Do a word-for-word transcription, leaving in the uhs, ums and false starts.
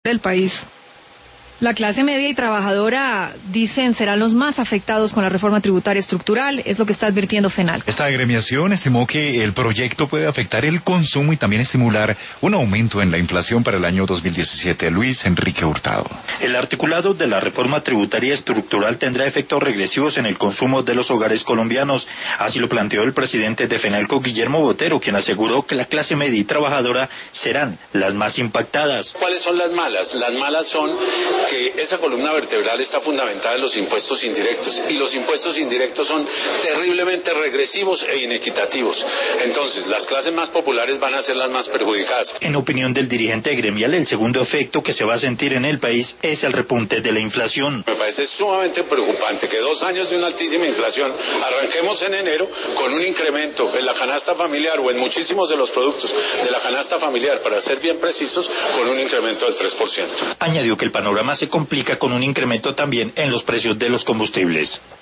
del país. La clase media y trabajadora, dicen, serán los más afectados con la reforma tributaria estructural, es lo que está advirtiendo FENALCO. Esta agremiación estimó que el proyecto puede afectar el consumo y también estimular un aumento en la inflación para el año dos mil diecisiete. Luis Enrique Hurtado. El articulado de la reforma tributaria estructural tendrá efectos regresivos en el consumo de los hogares colombianos. Así lo planteó el presidente de FENALCO, Guillermo Botero, quien aseguró que la clase media y trabajadora serán las más impactadas. ¿Cuáles son las malas? Las malas son que esa columna vertebral está fundamentada en los impuestos indirectos, y los impuestos indirectos son terriblemente regresivos e inequitativos. Entonces, las clases más populares van a ser las más perjudicadas. En opinión del dirigente gremial, el segundo efecto que se va a sentir en el país es el repunte de la inflación. Me parece sumamente preocupante que dos años de una altísima inflación arranquemos en enero con un incremento en la canasta familiar o en muchísimos de los productos de la canasta familiar, para ser bien precisos, con un incremento del tres por ciento. Añadió que el panorama se complica con un incremento también en los precios de los combustibles.